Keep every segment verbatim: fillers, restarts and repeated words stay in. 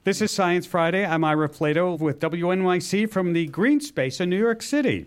This is Science Friday. I'm Ira Flato with W N Y C from the Green Space in New York City.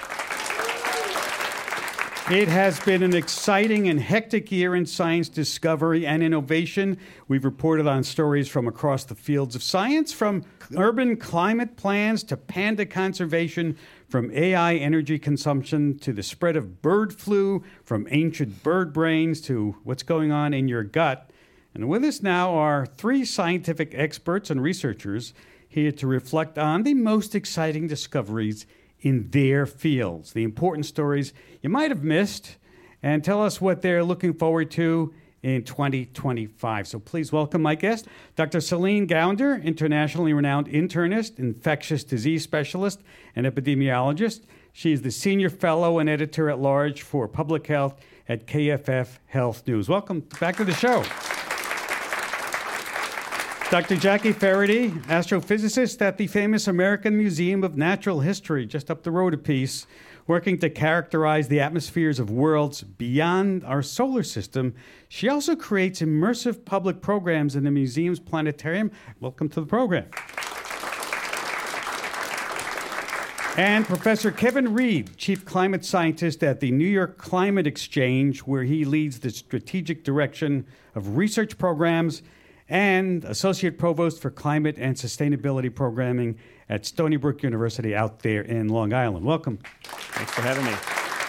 It has been an exciting and hectic year in science discovery and innovation. We've reported on stories from across the fields of science, from urban climate plans to panda conservation, from A I energy consumption to the spread of bird flu, from ancient bird brains to what's going on in your gut. And with us now are three scientific experts and researchers here to reflect on the most exciting discoveries in their fields, the important stories you might have missed, and tell us what they're looking forward to in twenty twenty-five. So please welcome my guest, Doctor Celine Gounder, internationally renowned internist, infectious disease specialist, and epidemiologist. She is the senior fellow and editor-at-large for public health at K F F Health News. Welcome back to the show. Doctor Jackie Faraday, astrophysicist at the famous American Museum of Natural History, just up the road a piece, working to characterize the atmospheres of worlds beyond our solar system. She also creates immersive public programs in the museum's planetarium. Welcome to the program. And Professor Kevin Reed, chief climate scientist at the New York Climate Exchange, where he leads the strategic direction of research programs, and Associate Provost for Climate and Sustainability Programming at Stony Brook University out there in Long Island. Welcome. Thanks for having me.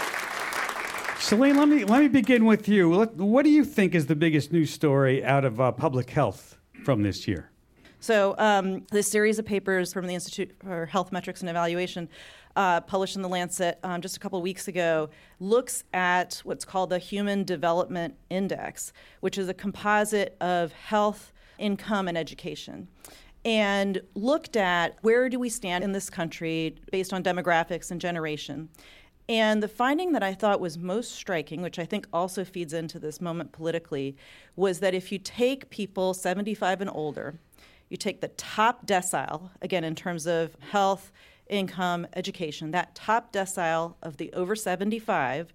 Celine, let me, let me begin with you. What do you think is the biggest news story out of uh, public health from this year? So um, this series of papers from the Institute for Health Metrics and Evaluation, uh, published in The Lancet um, just a couple of weeks ago, looks at what's called the Human Development Index, which is a composite of health, income, and education, and looked at where do we stand in this country based on demographics and generation. And the finding that I thought was most striking, which I think also feeds into this moment politically, was that if you take people seventy-five and older, you take the top decile, again, in terms of health, income, education, that top decile of the over seventy-five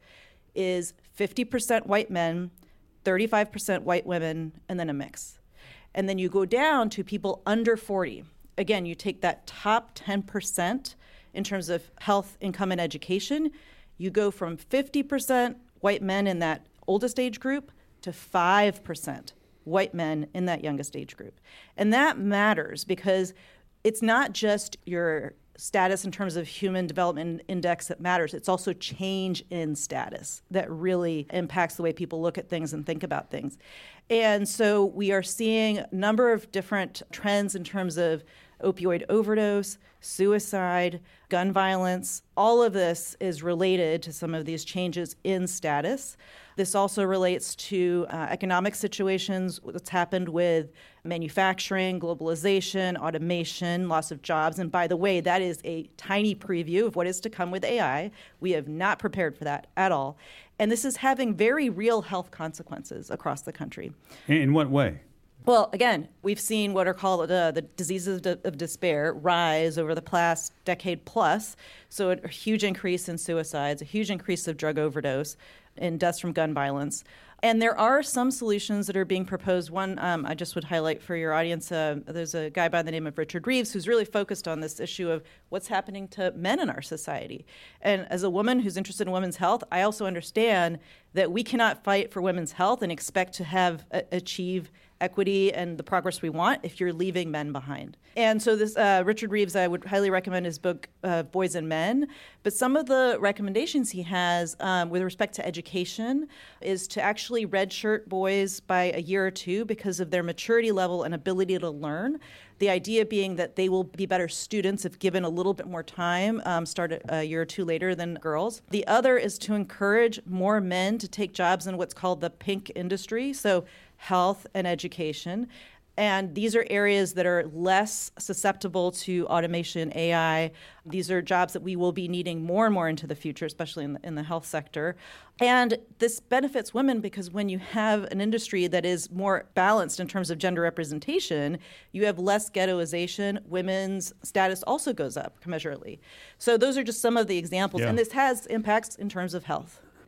is fifty percent white men, thirty-five percent white women, and then a mix. And then you go down to people under forty. Again, you take that top ten percent in terms of health, income, and education. You go from fifty percent white men in that oldest age group to five percent white men in that youngest age group. And that matters because it's not just your status in terms of Human Development Index that matters. It's also change in status that really impacts the way people look at things and think about things. And so we are seeing a number of different trends in terms of opioid overdose, suicide, gun violence. All of this is related to some of these changes in status. This also relates to uh, economic situations, what's happened with manufacturing, globalization, automation, loss of jobs. And by the way, that is a tiny preview of what is to come with A I. We have not prepared for that at all. And this is having very real health consequences across the country. In what way? Well, again, we've seen what are called uh, the diseases of, de- of despair rise over the past decade plus. So a huge increase in suicides, a huge increase of drug overdose, and deaths from gun violence. And there are some solutions that are being proposed. One um, I just would highlight for your audience, uh, there's a guy by the name of Richard Reeves who's really focused on this issue of what's happening to men in our society. And as a woman who's interested in women's health, I also understand that we cannot fight for women's health and expect to have uh, achieve equity and the progress we want if you're leaving men behind. And so this uh, Richard Reeves, I would highly recommend his book, uh, Boys and Men. But some of the recommendations he has um, with respect to education is to actually redshirt boys by a year or two because of their maturity level and ability to learn. The idea being that they will be better students if given a little bit more time, um, start a year or two later than girls. The other is to encourage more men to take jobs in what's called the pink industry, so health and education. And these are areas that are less susceptible to automation, A I. These are jobs that we will be needing more and more into the future, especially in the, in the health sector. And this benefits women because when you have an industry that is more balanced in terms of gender representation, you have less ghettoization. Women's status also goes up commensurately. So those are just some of the examples. Yeah. And this has impacts in terms of health.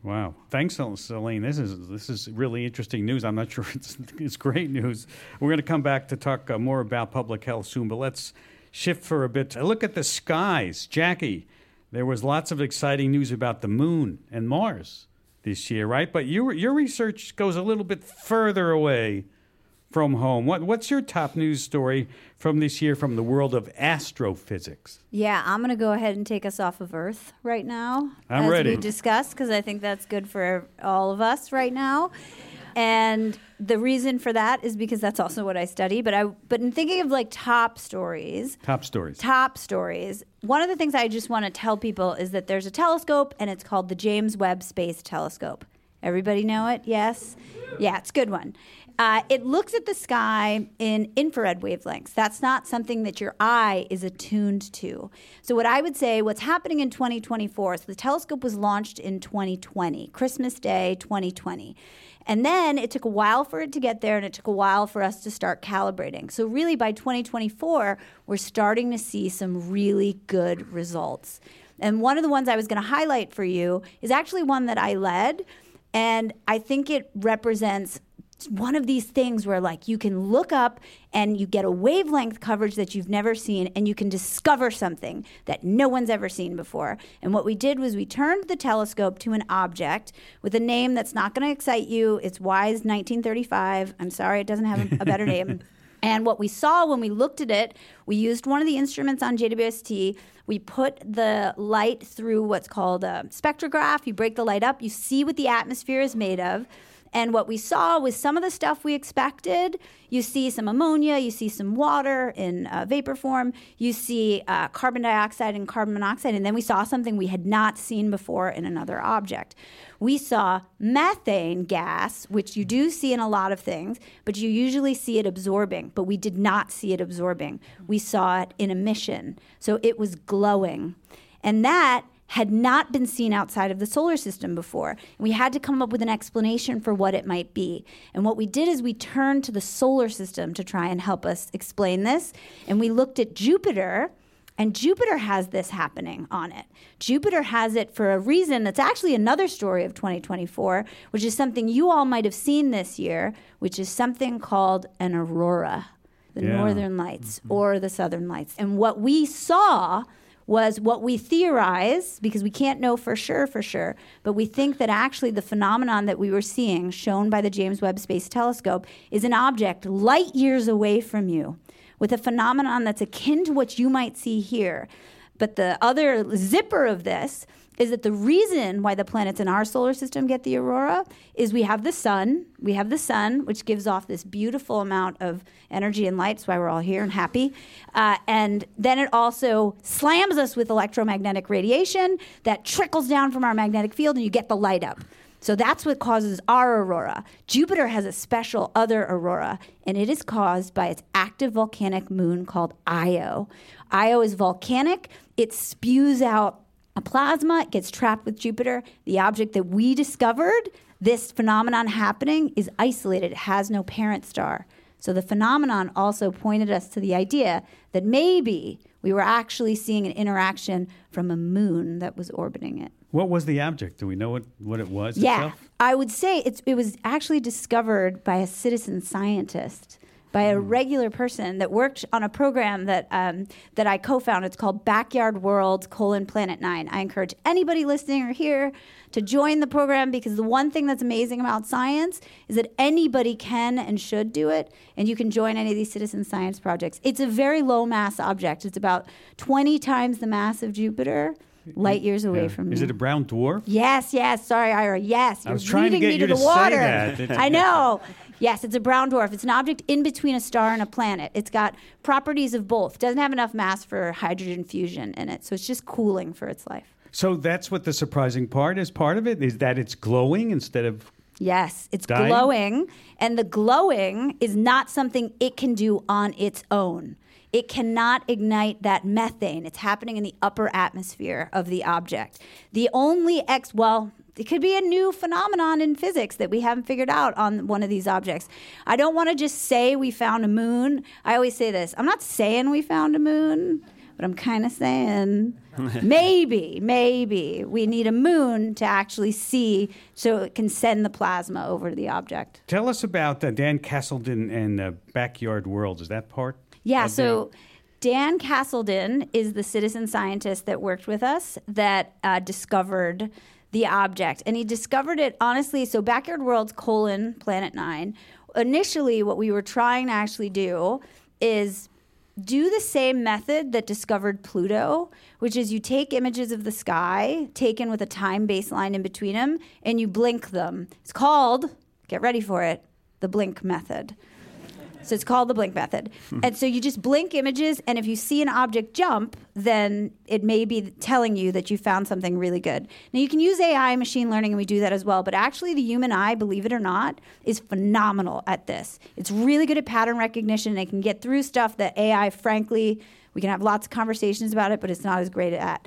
Wow. Thanks, Celine. This is this is really interesting news. I'm not sure it's, it's great news. We're going to come back to talk uh, more about public health soon, but let's shift for a bit. Look at the skies. Jackie, there was lots of exciting news about the moon and Mars this year, right? But your your research goes a little bit further away from home. What what's your top news story from this year from the world of astrophysics? Yeah, I'm going to go ahead and take us off of Earth right now. I'm as ready. we discussed, because I think that's good for all of us right now. And the reason for that is because that's also what I study. But I, but in thinking of like top stories, Top stories. top stories, one of the things I just want to tell people is that there's a telescope, and it's called the James Webb Space Telescope. Everybody know it? Yes? Yeah, it's a good one. Uh, it looks at the sky in infrared wavelengths. That's not something that your eye is attuned to. So what I would say, what's happening in twenty twenty-four, so the telescope was launched in twenty twenty, Christmas Day twenty twenty. And then it took a while for it to get there, and it took a while for us to start calibrating. So really by twenty twenty-four, we're starting to see some really good results. And one of the ones I was going to highlight for you is actually one that I led, and I think it represents one of these things where like you can look up and you get a wavelength coverage that you've never seen, and you can discover something that no one's ever seen before. And what we did was we turned the telescope to an object with a name that's not going to excite you. It's WISE nineteen thirty-five. I'm sorry, it doesn't have a better name. And what we saw when we looked at it, we used one of the instruments on J W S T. We put the light through what's called a spectrograph. You break the light up. You see what the atmosphere is made of. And what we saw was some of the stuff we expected. You see some ammonia, you see some water in uh, vapor form, you see uh, carbon dioxide and carbon monoxide, and then we saw something we had not seen before in another object. We saw methane gas, which you do see in a lot of things, but you usually see it absorbing, but we did not see it absorbing. We saw it in emission, so it was glowing. And that had not been seen outside of the solar system before. And we had to come up with an explanation for what it might be. And what we did is we turned to the solar system to try and help us explain this. And we looked at Jupiter, and Jupiter has this happening on it. Jupiter has it for a reason that's actually another story of twenty twenty-four, which is something you all might have seen this year, which is something called an aurora, the Yeah. Northern Lights mm-hmm. or the Southern Lights. And what we saw was what we theorize, because we can't know for sure, for sure, but we think that actually the phenomenon that we were seeing, shown by the James Webb Space Telescope, is an object light years away from you, with a phenomenon that's akin to what you might see here. But the other zipper of this is that the reason why the planets in our solar system get the aurora is we have the sun. We have the sun, which gives off this beautiful amount of energy and light. That's why we're all here and happy. Uh, and then it also slams us with electromagnetic radiation that trickles down from our magnetic field, and you get the light up. So that's what causes our aurora. Jupiter has a special other aurora, and it is caused by its active volcanic moon called Io. Io is volcanic. It spews out a plasma. It gets trapped with Jupiter. The object that we discovered, this phenomenon happening, is isolated. It has no parent star. So the phenomenon also pointed us to the idea that maybe we were actually seeing an interaction from a moon that was orbiting it. What was the object? Do we know what, what it was Yeah, itself? I would say it's, it was actually discovered by a citizen scientist, by a regular person that worked on a program that um, that I co-founded. It's called Backyard World colon Planet Nine. I encourage anybody listening or here to join the program, because the one thing that's amazing about science is that anybody can and should do it, and you can join any of these citizen science projects. It's a very low mass object. It's about twenty times the mass of Jupiter, light years away Yeah. from you. Is it a brown dwarf? Yes, yes. Sorry, Ira. Yes, I you're was trying to leading get me you to to the say water. that. I know. Yes, it's a brown dwarf. It's an object in between a star and a planet. It's got properties of both. It doesn't have enough mass for hydrogen fusion in it, so it's just cooling for its life. So that's what the surprising part is. Part of it is that it's glowing instead of. Yes, it's Dying? glowing, and the glowing is not something it can do on its own. It cannot ignite that methane. It's happening in the upper atmosphere of the object. The only ex, well, it could be a new phenomenon in physics that we haven't figured out on one of these objects. I don't want to just say we found a moon. I always say this. I'm not saying we found a moon. But I'm kind of saying maybe, maybe we need a moon to actually see so it can send the plasma over the object. Tell us about uh, Dan Castleton and uh, Backyard Worlds. Is that part? Yeah, of so the- Dan Castleton is the citizen scientist that worked with us that uh, discovered the object. And he discovered it, honestly, so Backyard Worlds colon Planet Nine. Initially, what we were trying to actually do is do the same method that discovered Pluto, which is you take images of the sky taken with a time baseline in between them, and you blink them. It's called, get ready for it, the blink method. So it's called the blink method. And so you just blink images, and if you see an object jump, then it may be telling you that you found something really good. Now, you can use A I, machine learning, and we do that as well, but actually the human eye, believe it or not, is phenomenal at this. It's really good at pattern recognition, and it can get through stuff that A I, frankly, we can have lots of conversations about it, but it's not as great at.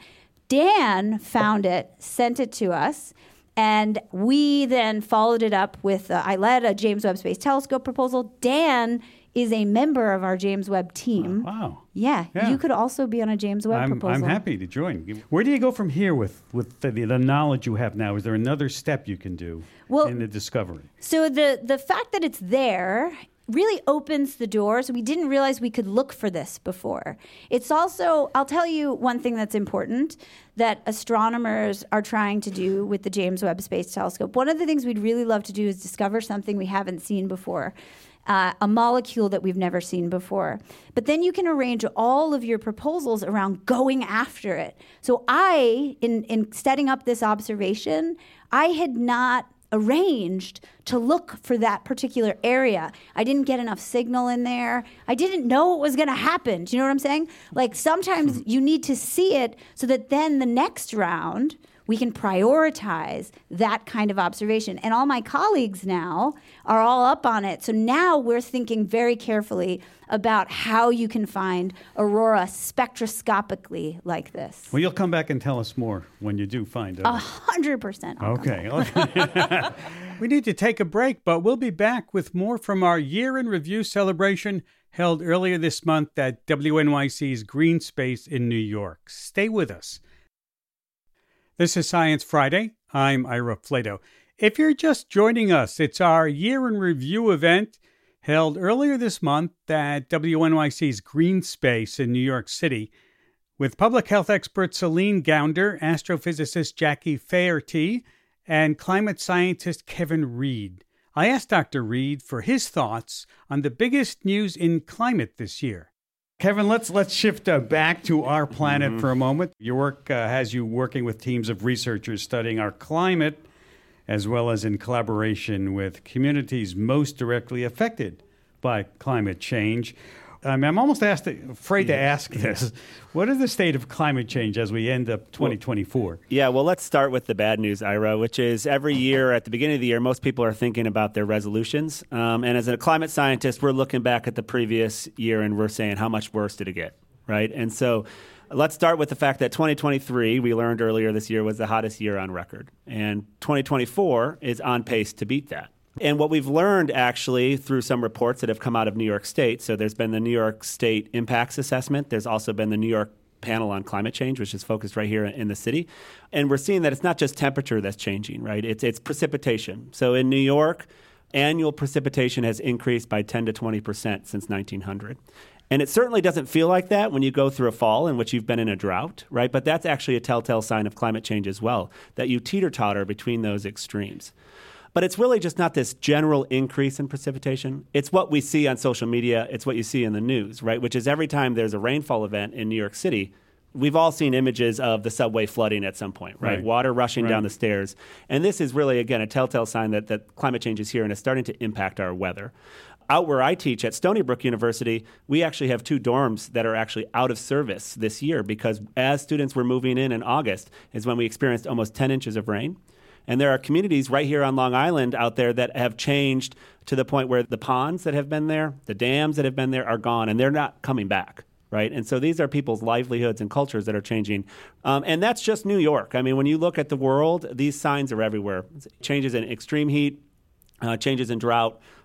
Dan found it, sent it to us, and we then followed it up with, uh, I led a James Webb Space Telescope proposal. Dan is a member of our James Webb team. Oh, wow. Yeah, Yeah. you could also be on a James Webb I'm, proposal. I'm happy to join. Where do you go from here with, with the, the knowledge you have now? Is there another step you can do Well, in the discovery? So the, the fact that it's there really opens the doors. We didn't realize we could look for this before. It's also, I'll tell you one thing that's important that astronomers are trying to do with the James Webb Space Telescope. One of the things we'd really love to do is discover something we haven't seen before, uh, a molecule that we've never seen before. But then you can arrange all of your proposals around going after it. So I, in, in setting up this observation, I had not arranged to look for that particular area. I didn't get enough signal in there. I didn't know what was going to happen. Do you know what I'm saying? Like sometimes you need to see it so that then the next round we can prioritize that kind of observation. And all my colleagues now are all up on it. So now we're thinking very carefully about how you can find aurora spectroscopically like this. Well, you'll come back and tell us more when you do find A out. hundred percent. Okay. okay. We need to take a break, but we'll be back with more from our Year in Review celebration held earlier this month at W N Y C's Green Space in New York. Stay with us. This is Science Friday. I'm Ira Flato. If you're just joining us, it's our Year in Review event held earlier this month at W N Y C's Green Space in New York City with public health expert Celine Gounder, astrophysicist Jackie Faherty, and climate scientist Kevin Reed. I asked Doctor Reed for his thoughts on the biggest news in climate this year. Kevin, let's let's shift uh, back to our planet mm-hmm. for a moment. Your work uh, has you working with teams of researchers studying our climate, as well as in collaboration with communities most directly affected by climate change. Um, I'm almost asked to, afraid yeah. to ask this. What is the state of climate change as we end up twenty twenty-four? Well, yeah, well, let's start with the bad news, Ira, which is every year at the beginning of the year, most people are thinking about their resolutions. Um, and as a climate scientist, we're looking back at the previous year and we're saying, how much worse did it get, right? And so let's start with the fact that twenty twenty-three, we learned earlier this year, was the hottest year on record. And twenty twenty-four is on pace to beat that. And what we've learned, actually, through some reports that have come out of New York State, so there's been the New York State Impacts Assessment. There's also been the New York Panel on Climate Change, which is focused right here in the city. And we're seeing that it's not just temperature that's changing, right? It's, it's precipitation. So in New York, annual precipitation has increased by ten to twenty percent since nineteen hundred. And it certainly doesn't feel like that when you go through a fall in which you've been in a drought, right? But that's actually a telltale sign of climate change as well, that you teeter-totter between those extremes. But it's really just not this general increase in precipitation. It's what we see on social media. It's what you see in the news, right? Which is every time there's a rainfall event in New York City, we've all seen images of the subway flooding at some point, right? right. Water rushing right. down the stairs. And this is really, again, a telltale sign that, that climate change is here and it's starting to impact our weather. Out where I teach at Stony Brook University, we actually have two dorms that are actually out of service this year because as students were moving in in August is when we experienced almost ten inches of rain. And there are communities right here on Long Island out there that have changed to the point where the ponds that have been there, the dams that have been there are gone, and they're not coming back, right? And so these are people's livelihoods and cultures that are changing. Um, and that's just New York. I mean, when you look at the world, these signs are everywhere. Changes in extreme heat, uh, changes in drought,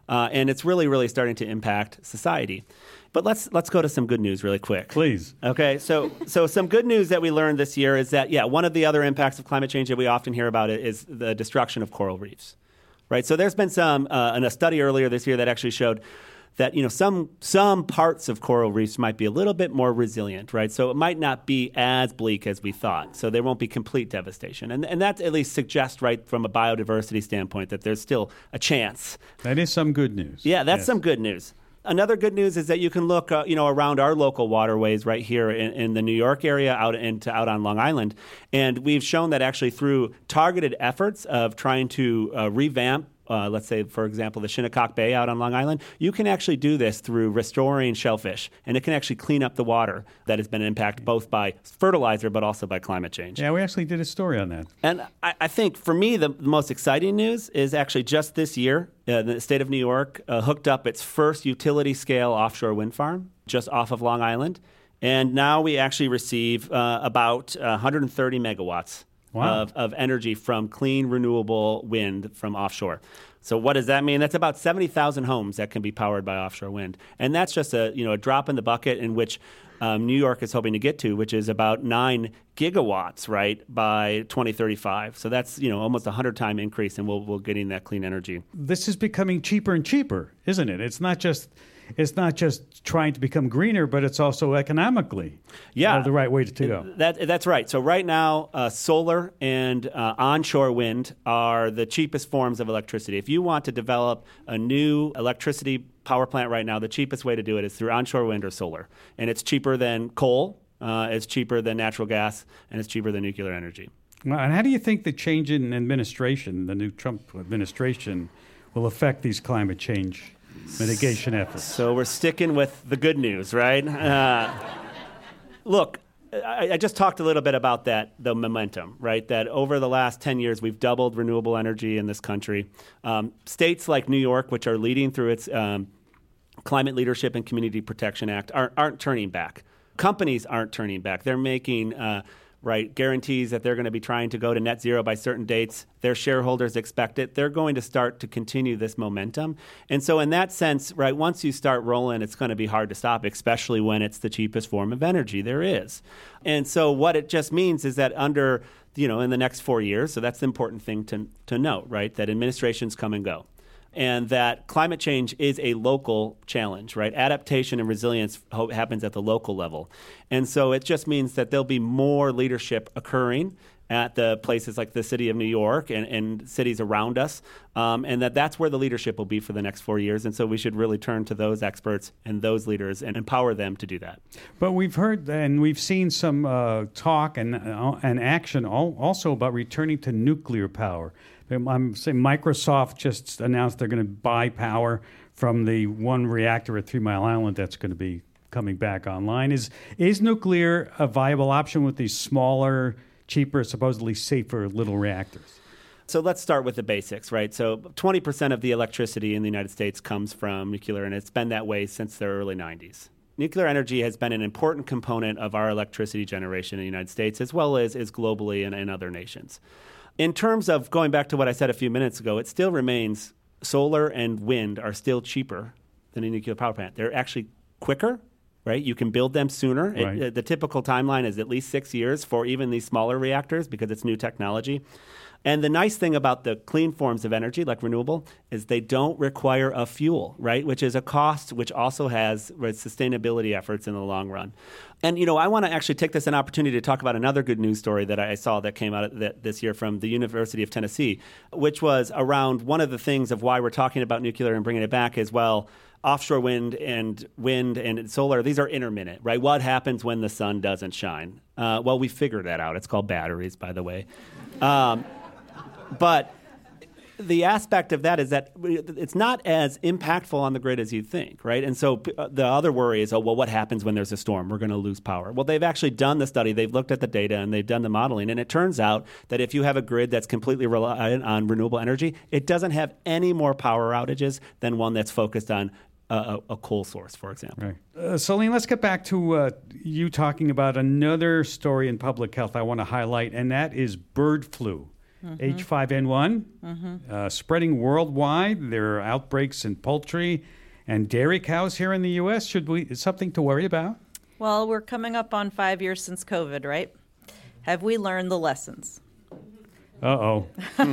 Uh, and it's really, really starting to impact society. But let's let's go to some good news really quick. Please. Okay, so so some good news that we learned this year is that, yeah, one of the other impacts of climate change that we often hear about it is the destruction of coral reefs, right? So there's been some, uh, in a study earlier this year that actually showed that, you know, some some parts of coral reefs might be a little bit more resilient, right? So it might not be as bleak as we thought. So there won't be complete devastation. And and that at least suggests, right, from a biodiversity standpoint, that there's still a chance. That is some good news. Yeah, that's Yes. some good news. Another good news is that you can look, uh, you know, around our local waterways right here in, in the New York area, out into out on Long Island, and we've shown that actually through targeted efforts of trying to uh, revamp. Uh, let's say, for example, the Shinnecock Bay out on Long Island, you can actually do this through restoring shellfish, and it can actually clean up the water that has been impacted both by fertilizer but also by climate change. Yeah, we actually did a story on that. And I, I think, for me, the, the most exciting news is actually just this year, uh, the state of New York uh, hooked up its first utility-scale offshore wind farm just off of Long Island, and now we actually receive uh, about uh, one hundred thirty megawatts. Wow. Of, of energy from clean, renewable wind from offshore. So what does that mean? That's about seventy thousand homes that can be powered by offshore wind. And that's just a, you know, a drop in the bucket in which um, New York is hoping to get to, which is about nine gigawatts, right, by twenty thirty-five. So that's, you know, almost a hundred-time increase, and we'll, we'll getting that clean energy. This is becoming cheaper and cheaper, isn't it? It's not just it's not just trying to become greener, but it's also economically yeah. uh, the right way to, to go. That, that's right. So right now, uh, solar and uh, onshore wind are the cheapest forms of electricity. If you want to develop a new electricity power plant right now, the cheapest way to do it is through onshore wind or solar. And it's cheaper than coal, uh, it's cheaper than natural gas, and it's cheaper than nuclear energy. Well, and how do you think the change in administration, the new Trump administration, will affect these climate change mitigation efforts? So we're sticking with the good news, right? Uh, look, I, I just talked a little bit about that, the momentum, right? That over the last ten years, we've doubled renewable energy in this country. Um, states like New York, which are leading through its um, Climate Leadership and Community Protection Act, aren't, aren't turning back. Companies aren't turning back. They're making uh, right guarantees that they're going to be trying to go to net zero by certain dates. Their shareholders expect it. They're going to start to continue this momentum. And so in that sense, right, once you start rolling, it's going to be hard to stop, especially when it's the cheapest form of energy there is. And so what it just means is that under, you know, in the next four years, so that's the important thing to, to note, right, that administrations come and go. And that climate change is a local challenge, right? Adaptation and resilience ho- happens at the local level. And so it just means that there'll be more leadership occurring at the places like the city of New York and, and cities around us, um, and that that's where the leadership will be for the next four years. And so we should really turn to those experts and those leaders and empower them to do that. But we've heard and we've seen some uh, talk and, uh, and action all, also about returning to nuclear power. I'm saying Microsoft just announced they're going to buy power from the one reactor at Three Mile Island that's going to be coming back online. Is is nuclear a viable option with these smaller, cheaper, supposedly safer little reactors? So let's start with the basics, right? So twenty percent of the electricity in the United States comes from nuclear, and it's been that way since the early nineties. Nuclear energy has been an important component of our electricity generation in the United States, as well as, as globally and in other nations. In terms of going back to what I said a few minutes ago, it still remains solar and wind are still cheaper than a nuclear power plant. They're actually quicker, right? You can build them sooner. Right. It, the typical timeline is at least six years for even these smaller reactors because it's new technology. And the nice thing about the clean forms of energy, like renewable, is they don't require a fuel, right? Which is a cost, which also has right, sustainability efforts in the long run. And, you know, I want to actually take this an opportunity to talk about another good news story that I saw that came out th- this year from the University of Tennessee, which was around one of the things of why we're talking about nuclear and bringing it back is, well, offshore wind and wind and solar, these are intermittent, right? What happens when the sun doesn't shine? Uh, well, we figured that out. It's called batteries, by the way. Um, but the aspect of that is that it's not as impactful on the grid as you'd think, right? And so the other worry is, oh, well, what happens when there's a storm? We're going to lose power. Well, they've actually done the study. They've looked at the data, and they've done the modeling. And it turns out that if you have a grid that's completely reliant on renewable energy, it doesn't have any more power outages than one that's focused on a, a coal source, for example. Right. Uh, Celine, let's get back to uh, you talking about another story in public health I want to highlight, and that is bird flu. mm-hmm. H five N one, mm-hmm. uh, spreading worldwide. There are outbreaks in poultry and dairy cows here in the U S. Should we, is something to worry about? Well, we're coming up on five years since COVID, right? Have we learned the lessons? Uh-oh.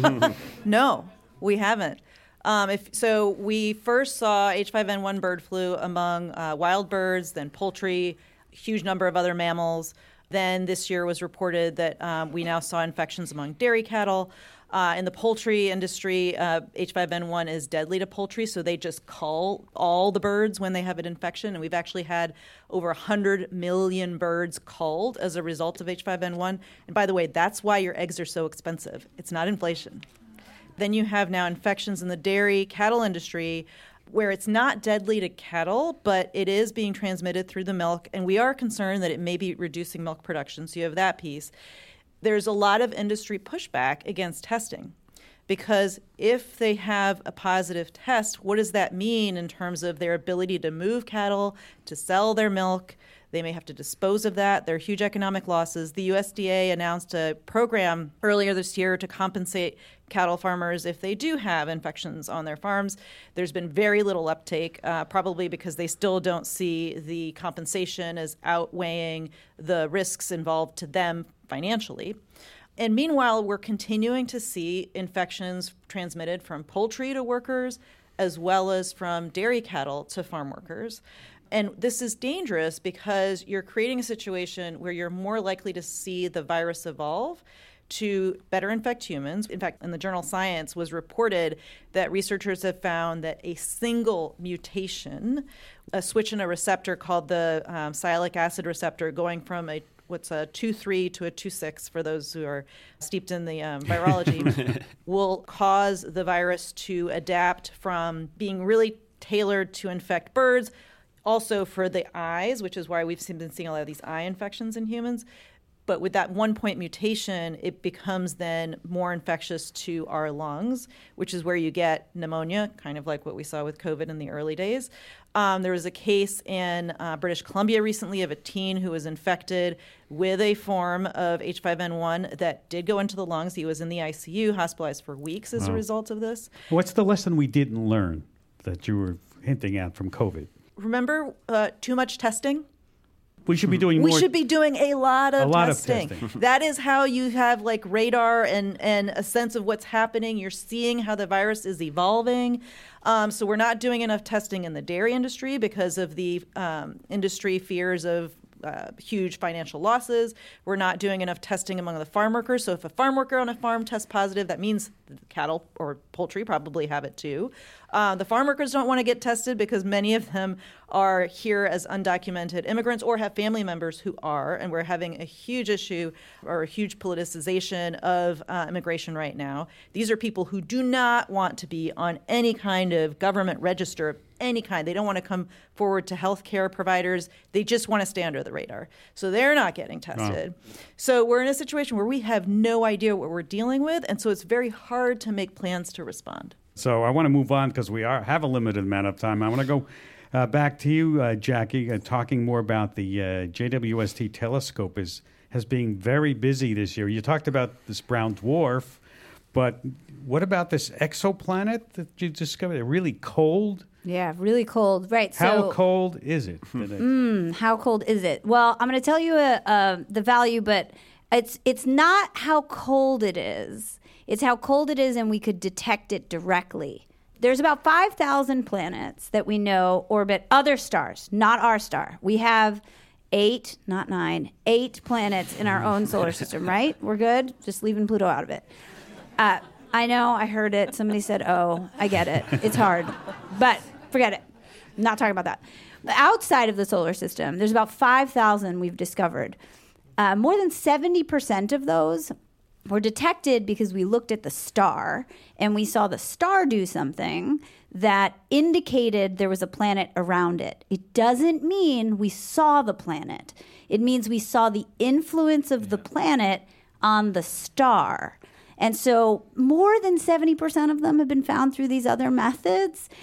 No, we haven't. Um, if, so we first saw H five N one bird flu among uh, wild birds, then poultry, huge number of other mammals. Then this year was reported that um, we now saw infections among dairy cattle. Uh, in the poultry industry, uh, H five N one is deadly to poultry, so they just cull all the birds when they have an infection. And we've actually had over one hundred million birds culled as a result of H five N one. And by the way, that's why your eggs are so expensive. It's not inflation. Then you have now infections in the dairy cattle industry where it's not deadly to cattle, but it is being transmitted through the milk. And we are concerned that it may be reducing milk production. So you have that piece. There's a lot of industry pushback against testing because if they have a positive test, what does that mean in terms of their ability to move cattle, to sell their milk? They may have to dispose of that. There are huge economic losses. The U S D A announced a program earlier this year to compensate cattle farmers if they do have infections on their farms. There's been very little uptake, uh, probably because they still don't see the compensation as outweighing the risks involved to them financially. And meanwhile, we're continuing to see infections transmitted from poultry to workers as well as from dairy cattle to farm workers. And this is dangerous because you're creating a situation where you're more likely to see the virus evolve to better infect humans. In fact, in the journal Science was reported that researchers have found that a single mutation, a switch in a receptor called the um, sialic acid receptor, going from a what's a two three to a two six for those who are steeped in the um, virology, will cause the virus to adapt from being really tailored to infect birds, also for the eyes, which is why we've been seeing a lot of these eye infections in humans. But with that one point mutation, it becomes then more infectious to our lungs, which is where you get pneumonia, kind of like what we saw with COVID in the early days. Um, there was a case in uh, British Columbia recently of a teen who was infected with a form of H five N one that did go into the lungs. He was in the I C U, hospitalized for weeks as wow. a result of this. What's the lesson we didn't learn that you were hinting at from COVID? Remember uh, too much testing? We should be doing more. We should be doing a lot of a lot testing. Of testing. That is how you have like radar and, and a sense of what's happening. You're seeing how the virus is evolving. Um, so we're not doing enough testing in the dairy industry because of the um, industry fears of uh, huge financial losses. We're not doing enough testing among the farm workers. So if a farm worker on a farm tests positive, that means cattle or poultry probably have it too. Uh, the farm workers don't want to get tested because many of them are here as undocumented immigrants or have family members who are, and we're having a huge issue or a huge politicization of uh, immigration right now. These are people who do not want to be on any kind of government register of any kind. They don't want to come forward to health care providers. They just want to stay under the radar. So they're not getting tested. Wow. So we're in a situation where we have no idea what we're dealing with, and so it's very hard to make plans to respond. So I want to move on because we are have a limited amount of time. I want to go uh, back to you, uh, Jackie, uh, talking more about the uh, J W S T telescope is has been very busy this year. You talked about this brown dwarf, but what about this exoplanet that you discovered? Really cold? Yeah, really cold. Right. How so, cold is it? Mm, how cold is it? Well, I'm going to tell you uh, uh, the value, but it's it's not how cold it is. It's how cold it is, and we could detect it directly. There's about five thousand planets that we know orbit other stars, not our star. We have eight, not nine, eight planets in our own solar system, right? We're good? Just leaving Pluto out of it. Uh, I know, I heard it. Somebody said, oh, I get it. It's hard. But forget it. I'm not talking about that. Outside of the solar system, there's about five thousand we've discovered. Uh, more than seventy percent of those were detected because we looked at the star and we saw the star do something that indicated there was a planet around it. It doesn't mean we saw the planet. It means we saw the influence of yeah. the planet on the star. And so more than seventy percent of them have been found through these other methods.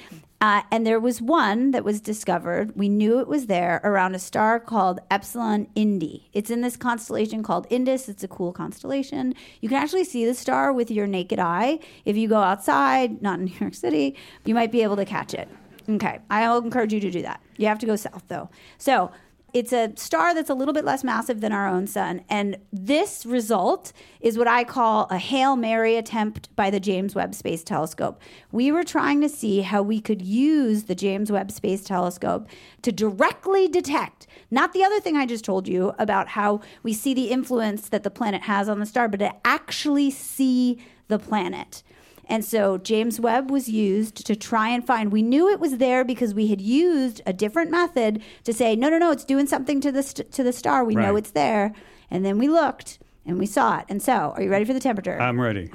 Uh, and there was one that was discovered. We knew it was there around a star called Epsilon Indi. It's in this constellation called Indus. It's a cool constellation. You can actually see the star with your naked eye. If you go outside, not in New York City, you might be able to catch it. Okay, I'll encourage you to do that. You have to go south, though. So it's a star that's a little bit less massive than our own sun. And this result is what I call a Hail Mary attempt by the James Webb Space Telescope. We were trying to see how we could use the James Webb Space Telescope to directly detect, not the other thing I just told you about how we see the influence that the planet has on the star, but to actually see the planet. And so James Webb was used to try and find, we knew it was there because we had used a different method to say, no, no, no, it's doing something to the, st- to the star. We right. know it's there. And then we looked and we saw it. And so, are you ready for the temperature? I'm ready.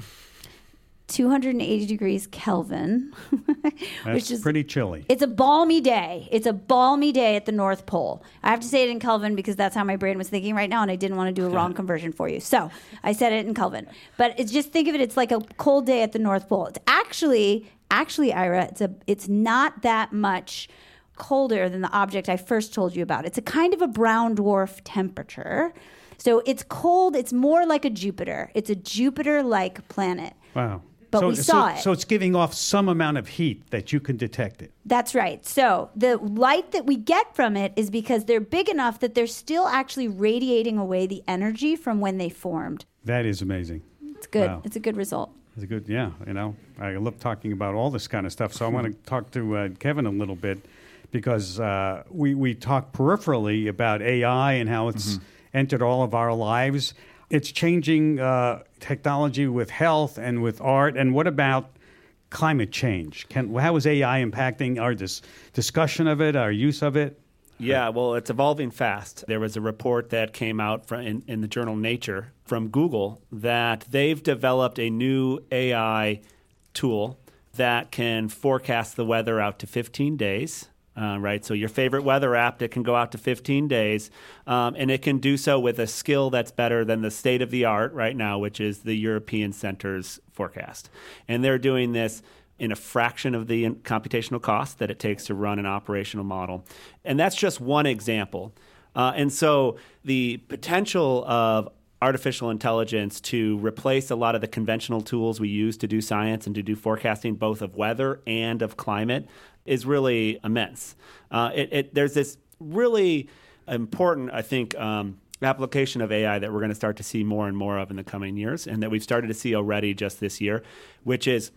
two hundred eighty degrees Kelvin. That's which is pretty chilly. It's a balmy day. It's a balmy day at the North Pole. I have to say it in Kelvin because that's how my brain was thinking right now, and I didn't want to do a wrong conversion for you. So I said it in Kelvin. But it's just think of it, it's like a cold day at the North Pole. It's actually, actually, Ira, it's a, it's not that much colder than the object I first told you about. It's a kind of a brown dwarf temperature. So it's cold. It's more like a Jupiter. It's a Jupiter-like planet. Wow. But so, we saw so, it. So it's giving off some amount of heat that you can detect it. That's right. So the light that we get from it is because they're big enough that they're still actually radiating away the energy from when they formed. That is amazing. It's good. Wow. It's a good result. It's a good, yeah. You know, I love talking about all this kind of stuff. So I want to talk to uh, Kevin a little bit because uh, we, we talk peripherally about A I and how it's mm-hmm. entered all of our lives. It's changing uh, technology with health and with art. And what about climate change? Can, how is A I impacting our dis- discussion of it, our use of it? Yeah, well, it's evolving fast. There was a report that came out from, in, in the journal Nature from Google that they've developed a new A I tool that can forecast the weather out to fifteen days. Uh, right, so your favorite weather app, it can go out to fifteen days, um, and it can do so with a skill that's better than the state of the art right now, which is the European Center's forecast. And they're doing this in a fraction of the computational cost that it takes to run an operational model. And that's just one example. Uh, and so the potential of artificial intelligence to replace a lot of the conventional tools we use to do science and to do forecasting, both of weather and of climate, is really immense. Uh, it, it, there's this really important, I think, um, application of A I that we're going to start to see more and more of in the coming years, and that we've started to see already just this year, which is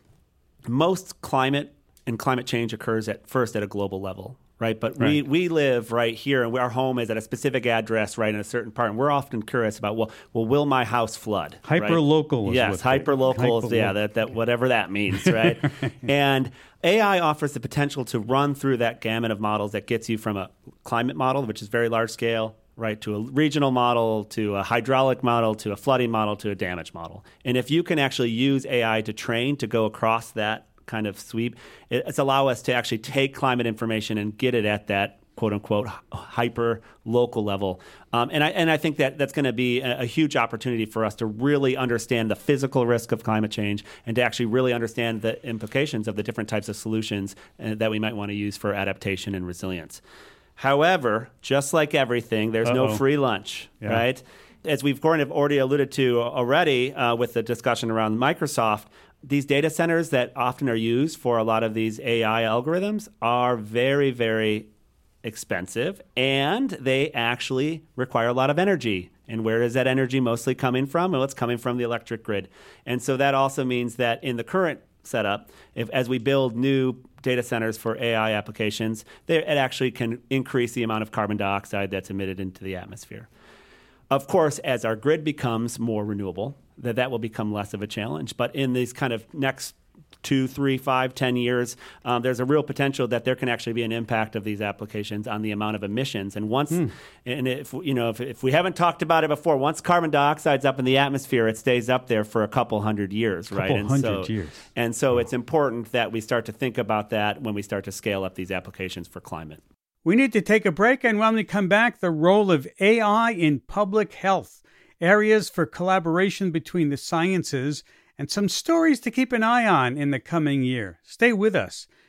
most climate and climate change occurs at first at a global level. Right, but right. we we live right here, and our home is at a specific address, right in a certain part, and we're often curious about, well, well, will my house flood? Hyper local, right? Yes, hyper local, yeah, that that whatever that means, right? And A I offers the potential to run through that gamut of models that gets you from a climate model, which is very large scale, right, to a regional model, to a hydraulic model, to a flooding model, to a damage model. And if you can actually use A I to train to go across that kind of sweep, it's allow us to actually take climate information and get it at that quote unquote hyper local level. Um, and I and I think that that's going to be a, a huge opportunity for us to really understand the physical risk of climate change and to actually really understand the implications of the different types of solutions uh, that we might want to use for adaptation and resilience. However, just like everything, there's Uh-oh. no free lunch, yeah. right? As we've kind of already alluded to already uh, with the discussion around Microsoft, these data centers that often are used for a lot of these A I algorithms are very, very expensive, and they actually require a lot of energy. And where is that energy mostly coming from? Well, it's coming from the electric grid. And so that also means that in the current setup, if as we build new data centers for A I applications, they, it actually can increase the amount of carbon dioxide that's emitted into the atmosphere. Of course, as our grid becomes more renewable, that that will become less of a challenge. But in these kind of next two, three, five, ten years, um, there's a real potential that there can actually be an impact of these applications on the amount of emissions. And once, mm. and if you know, if, if we haven't talked about it before, once carbon dioxide's up in the atmosphere, it stays up there for a couple hundred years, couple right? And hundred so, years. And so, oh. it's important that we start to think about that when we start to scale up these applications for climate. We need to take a break, and when we come back, the role of A I in public health, areas for collaboration between the sciences, and some stories to keep an eye on in the coming year. Stay with us.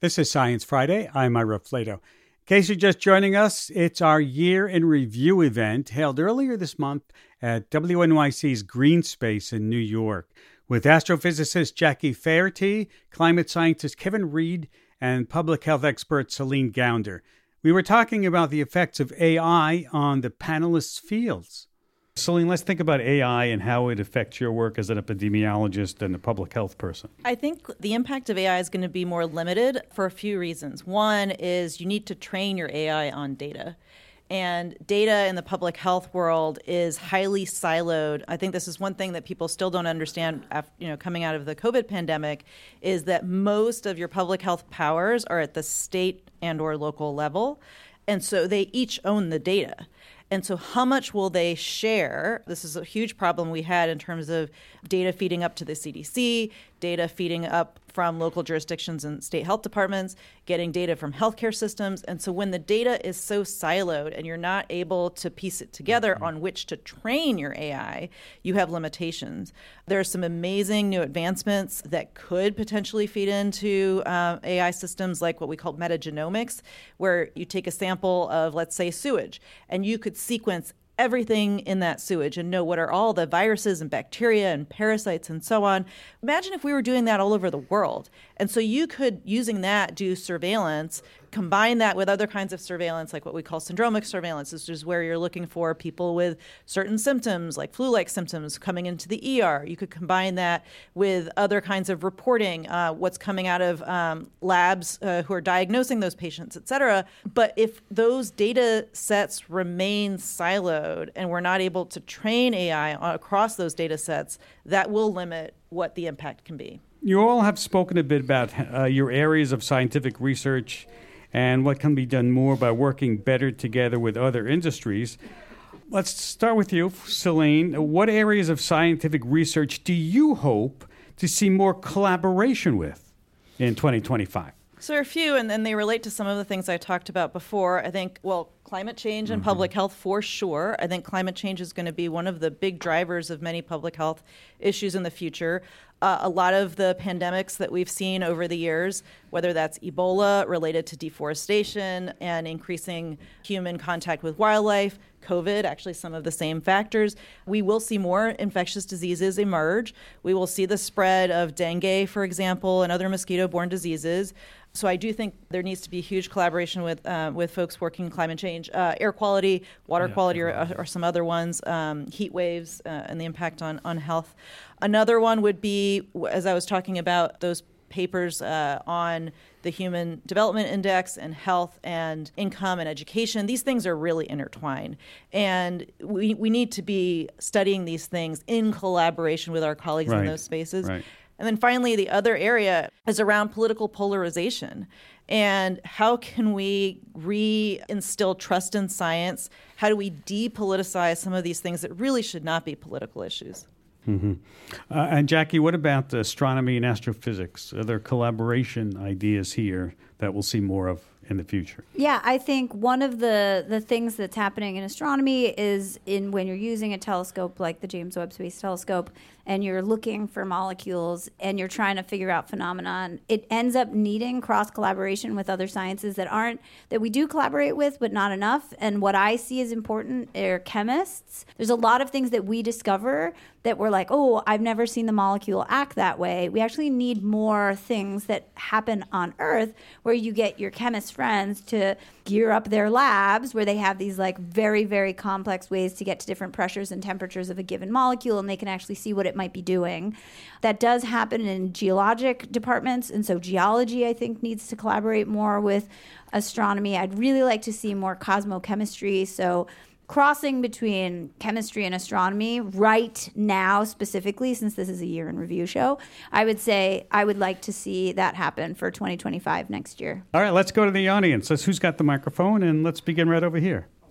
This is Science Friday. I'm Ira Flato. In case you're just joining us, it's our Year in Review event held earlier this month at W N Y C's Green Space in New York with astrophysicist Jackie Faherty, climate scientist Kevin Reed, and public health expert Celine Gounder. We were talking about the effects of A I on the panelists' fields. Celine, let's think about A I and how it affects your work as an epidemiologist and a public health person. I think the impact of A I is going to be more limited for a few reasons. One is you need to train your A I on data. And data in the public health world is highly siloed. I think this is one thing that people still don't understand after, you know, coming out of the COVID pandemic, is that most of your public health powers are at the state and or local level. And so they each own the data. And so how much will they share? This is a huge problem we had in terms of data feeding up to the C D C, data feeding up from local jurisdictions and state health departments, getting data from healthcare systems. And so when the data is so siloed and you're not able to piece it together mm-hmm. on which to train your A I, you have limitations. There are some amazing new advancements that could potentially feed into uh, A I systems like what we call metagenomics, where you take a sample of, let's say, sewage, and you could sequence everything in that sewage and know what are all the viruses and bacteria and parasites and so on. Imagine if we were doing that all over the world. And so you could, using that, do surveillance, combine that with other kinds of surveillance, like what we call syndromic surveillance, which is where you're looking for people with certain symptoms, like flu-like symptoms, coming into the E R. You could combine that with other kinds of reporting, uh, what's coming out of um, labs uh, who are diagnosing those patients, et cetera. But if those data sets remain siloed and we're not able to train A I across those data sets, that will limit what the impact can be. You all have spoken a bit about uh, your areas of scientific research and what can be done more by working better together with other industries. Let's start with you, Celine. What areas of scientific research do you hope to see more collaboration with in twenty twenty-five? So there are a few, and then they relate to some of the things I talked about before. I think, well, climate change and mm-hmm. public health for sure. I think climate change is going to be one of the big drivers of many public health issues in the future. Uh, a lot of the pandemics that we've seen over the years, whether that's Ebola related to deforestation and increasing human contact with wildlife, COVID, actually some of the same factors, we will see more infectious diseases emerge. We will see the spread of dengue, for example, and other mosquito-borne diseases. So I do think there needs to be huge collaboration with uh, with folks working climate change, uh, air quality, water yeah, quality, or, or some other ones, um, heat waves, uh, and the impact on, on health. Another one would be, as I was talking about, those papers uh, on the Human Development Index and health and income and education. These things are really intertwined. And we, we need to be studying these things in collaboration with our colleagues right. in those spaces. Right. And then finally, the other area is around political polarization. And how can we re-instill trust in science? How do we depoliticize some of these things that really should not be political issues? Mm-hmm. Uh, and Jackie, what about astronomy and astrophysics? Are there collaboration ideas here that we'll see more of in the future? Yeah, I think one of the, the things that's happening in astronomy is in when you're using a telescope like the James Webb Space Telescope and you're looking for molecules and you're trying to figure out phenomenon, it ends up needing cross-collaboration with other sciences that aren't, that we do collaborate with, but not enough. And what I see as important are chemists. There's a lot of things that we discover that we're like, oh, I've never seen the molecule act that way. We actually need more things that happen on Earth where you get your chemist friends to gear up their labs where they have these like very, very complex ways to get to different pressures and temperatures of a given molecule, and they can actually see what it might be doing. That does happen in geologic departments, and so geology, I think, needs to collaborate more with astronomy. I'd really like to see more cosmochemistry, so crossing between chemistry and astronomy right now, specifically, since this is a year in review show, I would say I would like to see that happen for twenty twenty-five next year. All right, let's go to the audience. Let's, who's got the microphone? And let's begin right over here.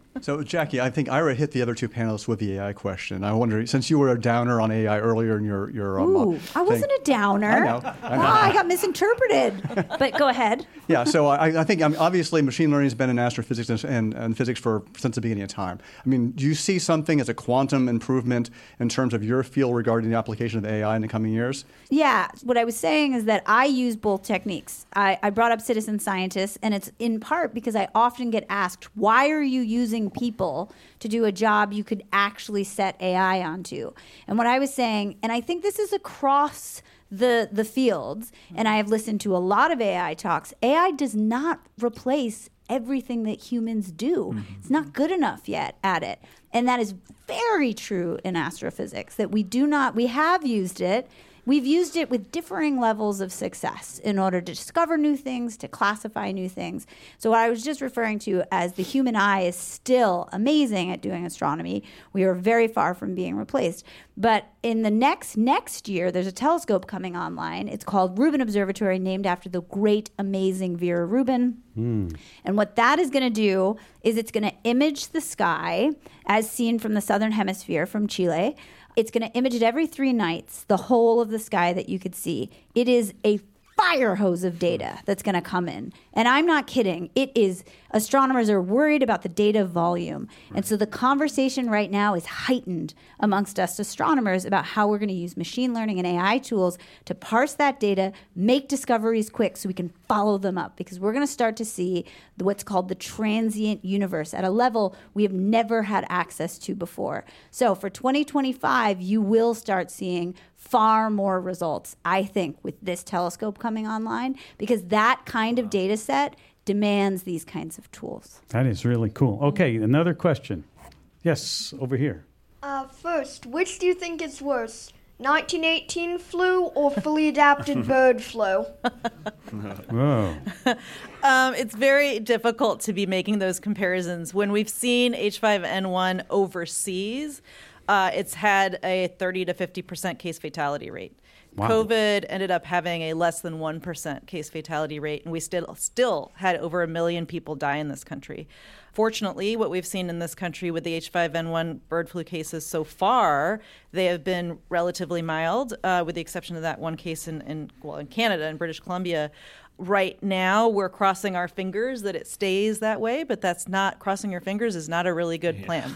So, Jackie, I think Ira hit the other two panelists with the A I question. I wonder, since you were a downer on A I earlier in your your um, Ooh, I wasn't a downer. I know. I know. Oh, I got misinterpreted. But go ahead. Yeah, so I, I think um, obviously machine learning has been in astrophysics and, and, and physics for since the beginning of time. I mean, do you see something as a quantum improvement in terms of your field regarding the application of A I in the coming years? Yeah, what I was saying is that I use both techniques. I, I brought up citizen scientists, and it's in part because I often get asked, why are you using people to do a job you could actually set A I onto? And what I was saying, and I think this is across the the fields, and I have listened to a lot of A I talks, A I does not replace everything that humans do. Mm-hmm. It's not good enough yet at it. And that is very true in astrophysics, that we do not, we have used it. We've used it with differing levels of success in order to discover new things, to classify new things. So what I was just referring to as the human eye is still amazing at doing astronomy. We are very far from being replaced. But in the next next year, there's a telescope coming online. It's called Rubin Observatory, named after the great, amazing Vera Rubin. Mm. And what that is going to do is it's going to image the sky as seen from the southern hemisphere, from Chile. It's going to image it every three nights, the whole of the sky that you could see. It is a fire hose of data that's going to come in. And I'm not kidding. It is, astronomers are worried about the data volume. And so the conversation right now is heightened amongst us astronomers about how we're going to use machine learning and A I tools to parse that data, make discoveries quick so we can follow them up. Because we're going to start to see what's called the transient universe at a level we have never had access to before. So for twenty twenty-five, you will start seeing far more results, I think, with this telescope coming online, because that kind of data set demands these kinds of tools. That is really cool. Okay, another question. Yes, over here. Uh, first, which do you think is worse, nineteen eighteen flu or fully adapted bird flu? Whoa. Um, it's very difficult to be making those comparisons. When we've seen H five N one overseas, Uh, it's had a thirty to fifty percent case fatality rate. Wow. COVID ended up having a less than one percent case fatality rate, and we still still had over a million people die in this country. Fortunately, what we've seen in this country with the H five N one bird flu cases so far, they have been relatively mild, uh, with the exception of that one case in, in, well, in Canada, in British Columbia. Right now, we're crossing our fingers that it stays that way, but that's not, crossing your fingers is not a really good yeah. plan.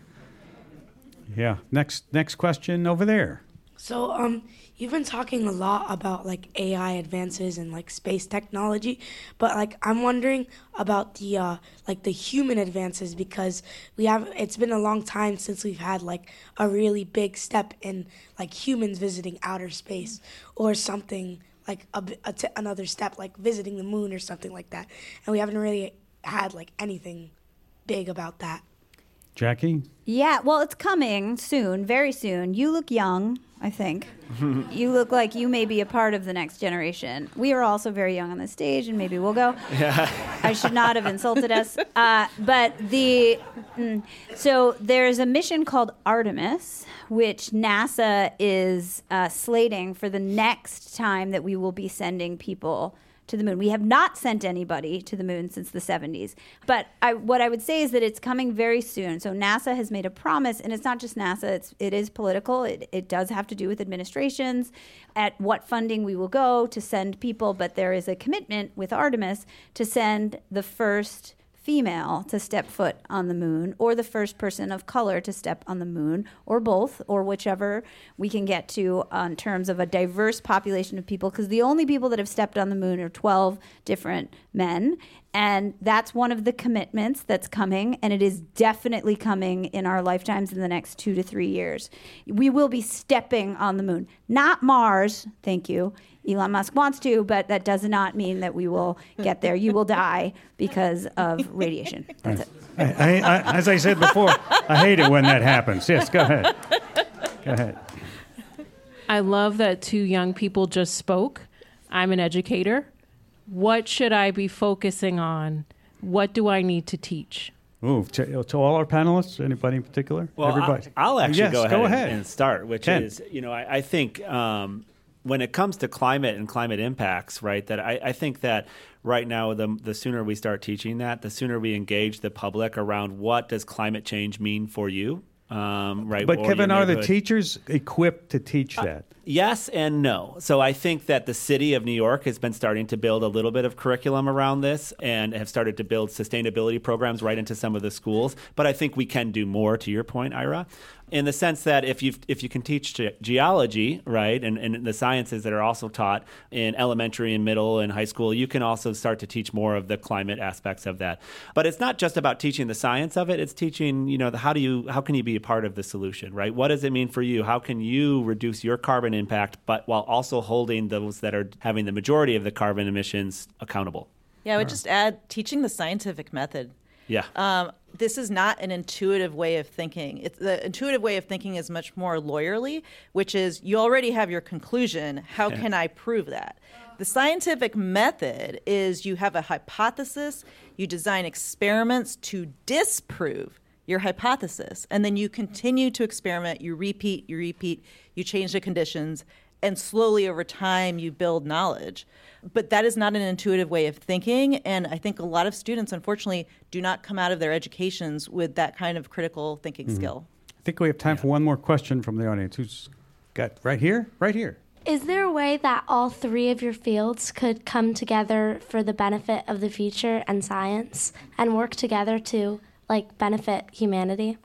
Yeah. Next next question over there. So um, you've been talking a lot about like A I advances and like space technology, but like I'm wondering about the uh, like the human advances, because we have it's been a long time since we've had like a really big step in like humans visiting outer space or something like a, a t- another step like visiting the moon or something like that, and we haven't really had like anything big about that. Jackie? Yeah, well, it's coming soon, very soon. You look young, I think. You look like you may be a part of the next generation. We are also very young on this stage, and maybe we'll go. Yeah. I should not have insulted us. Uh, but the mm, so there's a mission called Artemis, which NASA is uh, slating for the next time that we will be sending people to the moon. We have not sent anybody to the moon since the seventies. But I, what I would say is that it's coming very soon. So NASA has made a promise, and it's not just NASA, it's, it is political. It, it does have to do with administrations, at what funding we will go to send people. But there is a commitment with Artemis to send the first female to step foot on the moon, or the first person of color to step on the moon, or both, or whichever we can get to in terms of a diverse population of people, because the only people that have stepped on the moon are twelve different men. And that's one of the commitments that's coming, and it is definitely coming in our lifetimes in the next two to three years. We will be stepping on the moon. Not Mars, thank you. Elon Musk wants to, but that does not mean that we will get there. You will die because of radiation. That's it. I, I, I, as I said before, I hate it when that happens. Yes, go ahead. Go ahead. I love that two young people just spoke. I'm an educator. What should I be focusing on? What do I need to teach? Ooh, to, to all our panelists, anybody in particular? Well, Everybody. I'll, I'll actually yes, go ahead, go ahead. And, and start, which Ken. is, you know, I, I think um, when it comes to climate and climate impacts, right, that I, I think that right now, the, the sooner we start teaching that, the sooner we engage the public around what does climate change mean for you, um, right? But or Kevin, your are the neighborhood. teachers equipped to teach that? Uh, yes and no. So I think that the city of New York has been starting to build a little bit of curriculum around this and have started to build sustainability programs right into some of the schools. But I think we can do more, to your point, Ira, in the sense that if you if you can teach ge- geology, right, and, and the sciences that are also taught in elementary and middle and high school, you can also start to teach more of the climate aspects of that. But it's not just about teaching the science of it. It's teaching, you know, the, how do you how can you be a part of the solution, right? What does it mean for you? How can you reduce your carbon impact, but while also holding those that are having the majority of the carbon emissions accountable? Yeah, I would just add teaching the scientific method. Yeah. Um, this is not an intuitive way of thinking. It's, the intuitive way of thinking is much more lawyerly, which is you already have your conclusion. How can I prove that? The scientific method is you have a hypothesis, you design experiments to disprove your hypothesis, and then you continue to experiment, you repeat, you repeat, you change the conditions, and slowly over time you build knowledge. But that is not an intuitive way of thinking, and I think a lot of students, unfortunately, do not come out of their educations with that kind of critical thinking Mm-hmm. skill. I think we have time yeah. for one more question from the audience. Who's got right here? Right here. Is there a way that all three of your fields could come together for the benefit of the future and science and work together to, like, benefit humanity?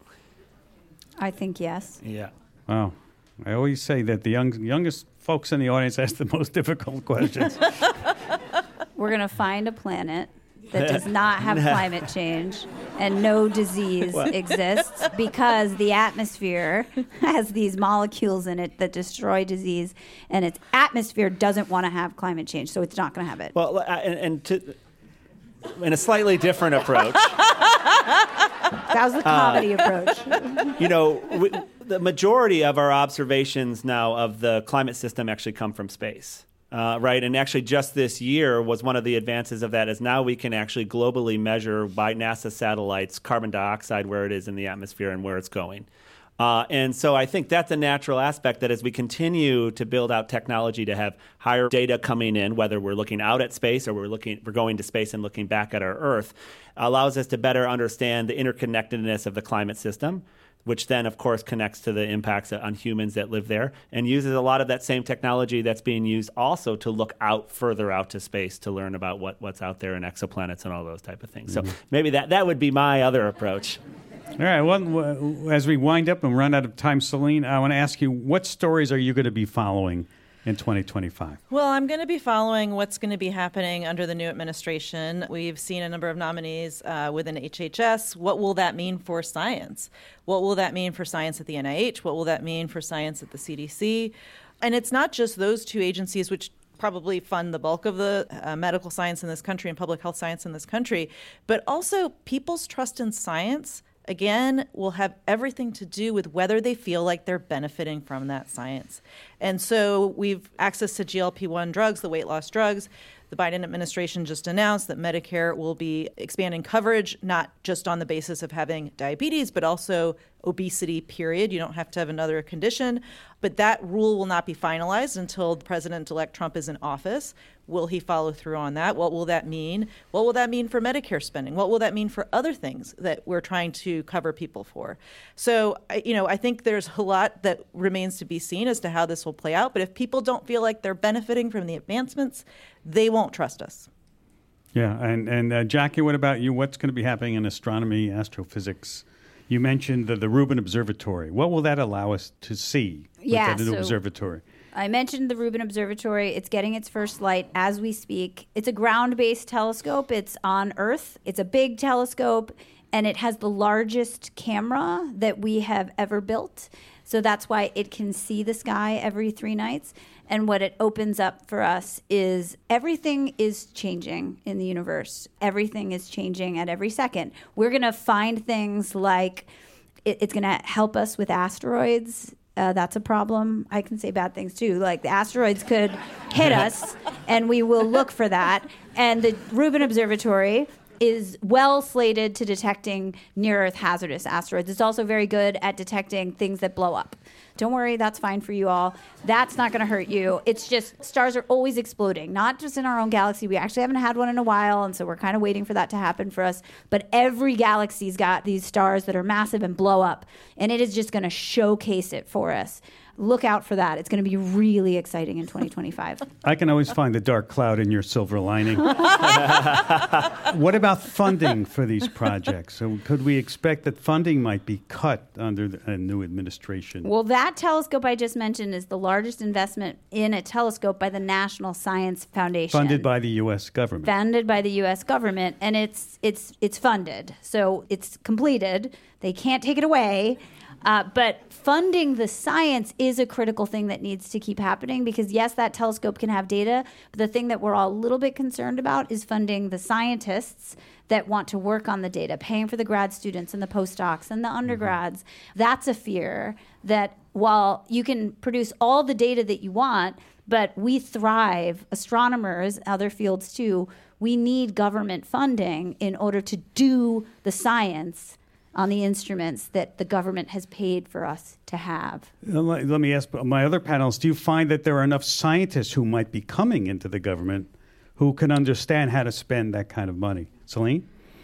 I think yes. Yeah. Wow. I always say that the young, youngest folks in the audience ask the most difficult questions. We're going to find a planet that does not have climate change and no disease what? exists because the atmosphere has these molecules in it that destroy disease, and its atmosphere doesn't want to have climate change, so it's not going to have it. Well, and, and to, in a slightly different approach. That was the comedy uh, approach. You know, we, the majority of our observations now of the climate system actually come from space. Uh, right, and actually just this year was one of the advances of that is now we can actually globally measure by NASA satellites carbon dioxide, where it is in the atmosphere and where it's going. Uh, and so I think that's a natural aspect that as we continue to build out technology to have higher data coming in, whether we're looking out at space or we're looking, we're going to space and looking back at our Earth, allows us to better understand the interconnectedness of the climate system, which then, of course, connects to the impacts on humans that live there and uses a lot of that same technology that's being used also to look out further out to space to learn about what, what's out there in exoplanets and all those type of things. Mm-hmm. So maybe that, that would be my other approach. All right. Well, as we wind up and run out of time, Celine, I want to ask you, what stories are you going to be following in twenty twenty-five? Well, I'm going to be following what's going to be happening under the new administration. We've seen a number of nominees uh, within H H S. What will that mean for science? What will that mean for science at the N I H? What will that mean for science at the C D C? And it's not just those two agencies which probably fund the bulk of the uh, medical science in this country and public health science in this country, but also people's trust in science, again, will have everything to do with whether they feel like they're benefiting from that science. And so we've access to G L P one drugs, the weight loss drugs. The Biden administration just announced that Medicare will be expanding coverage, not just on the basis of having diabetes, but also obesity, period. You don't have to have another condition. But that rule will not be finalized until President-elect Trump is in office. Will he follow through on that? What will that mean? What will that mean for Medicare spending? What will that mean for other things that we're trying to cover people for? So, you know, I think there's a lot that remains to be seen as to how this will play out. But if people don't feel like they're benefiting from the advancements, they won't trust us. Yeah. And, and uh, Jackie, what about you? What's going to be happening in astronomy, astrophysics? You mentioned the, the Rubin Observatory. What will that allow us to see with yeah, that new so observatory? I mentioned the Rubin Observatory. It's getting its first light as we speak. It's a ground-based telescope. It's on Earth. It's a big telescope, and it has the largest camera that we have ever built. So that's why it can see the sky every three nights. And what it opens up for us is everything is changing in the universe. Everything is changing at every second. We're going to find things like it, it's going to help us with asteroids. Uh, that's a problem. I can say bad things too. Like the asteroids could hit us, and we will look for that. And the Rubin Observatory is well slated to detecting near-Earth hazardous asteroids. It's also very good at detecting things that blow up. Don't worry, that's fine for you all. That's not going to hurt you. It's just stars are always exploding, not just in our own galaxy. We actually haven't had one in a while, and so we're kind of waiting for that to happen for us. But every galaxy's got these stars that are massive and blow up, and it is just going to showcase it for us. Look out for that. It's going to be really exciting in twenty twenty-five. I can always find the dark cloud in your silver lining. What about funding for these projects? So could we expect that funding might be cut under the, a new administration? Well, that telescope I just mentioned is the largest investment in a telescope by the National Science Foundation. Funded by the U S government. Funded by the U S government, and it's it's it's funded. So it's completed. They can't take it away. Uh, but funding the science is a critical thing that needs to keep happening because, yes, that telescope can have data, but the thing that we're all a little bit concerned about is funding the scientists that want to work on the data, paying for the grad students and the postdocs and the undergrads. Mm-hmm. That's a fear that while you can produce all the data that you want, but we thrive, astronomers, other fields too, we need government funding in order to do the science on the instruments that the government has paid for us to have. Let me ask my other panelists, do you find that there are enough scientists who might be coming into the government who can understand how to spend that kind of money? Celine?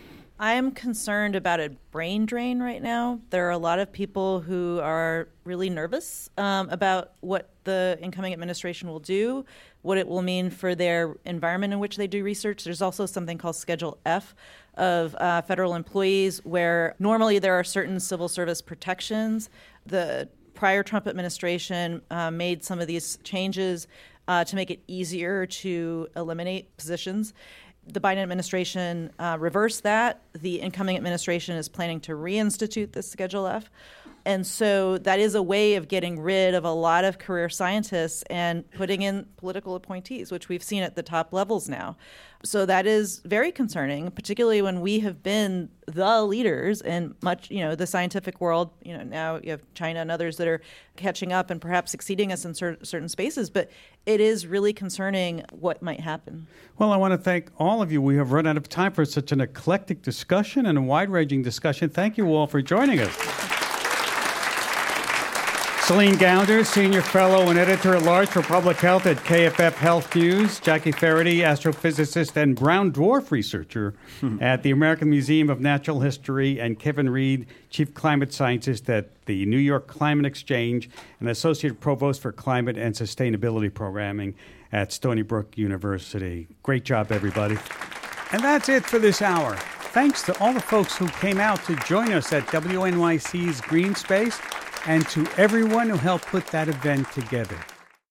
I am concerned about a brain drain right now. There are a lot of people who are really nervous um, about what the incoming administration will do, what it will mean for their environment in which they do research. There's also something called Schedule F of uh, federal employees where normally there are certain civil service protections. The prior Trump administration uh, made some of these changes uh, to make it easier to eliminate positions. The Biden administration uh, reversed that. The incoming administration is planning to reinstitute this Schedule F. And so that is a way of getting rid of a lot of career scientists and putting in political appointees, which we've seen at the top levels now. So that is very concerning, particularly when we have been the leaders in much, you know, the scientific world. You know, now you have China and others that are catching up and perhaps exceeding us in cer- certain spaces. But it is really concerning what might happen. Well, I want to thank all of you. We have run out of time for such an eclectic discussion and a wide-ranging discussion. Thank you all for joining us. Celine Gounder, Senior Fellow and Editor-at-Large for Public Health at K F F Health News. Jackie Faraday, astrophysicist and brown dwarf researcher at the American Museum of Natural History, and Kevin Reed, Chief Climate Scientist at the New York Climate Exchange and Associate Provost for Climate and Sustainability Programming at Stony Brook University. Great job, everybody. And that's it for this hour. Thanks to all the folks who came out to join us at W N Y C's Green Space, and to everyone who helped put that event together.